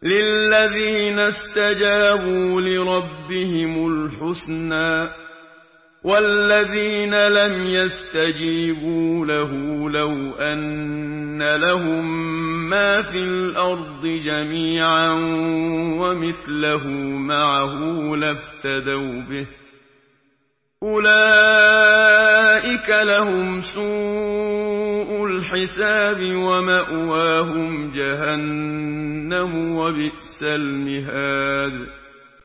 للذين استجابوا لربهم الحسنى والذين لم يستجيبوا له لو أن لهم ما في الأرض جميعا ومثله معه لافتدوا به أولئك لهم سوء الحساب ومأواهم جهنم وبئس المهاد